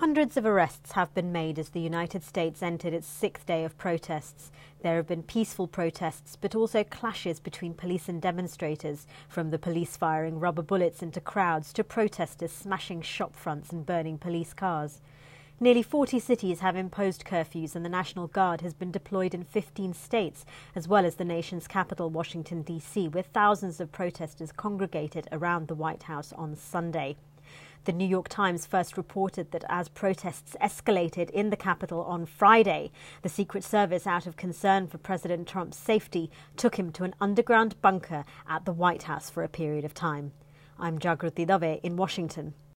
Hundreds of arrests have been made as the United States entered its sixth day of protests. There have been peaceful protests, but also clashes between police and demonstrators, from the police firing rubber bullets into crowds to protesters smashing shop fronts and burning police cars. Nearly 40 cities have imposed curfews, and the National Guard has been deployed in 15 states, as well as the nation's capital, Washington, D.C., where thousands of protesters congregated around the White House on Sunday. The New York Times first reported that as protests escalated in the Capitol on Friday, the Secret Service, out of concern for President Trump's safety, took him to an underground bunker at the White House for a period of time. I'm Jagrati Dave in Washington.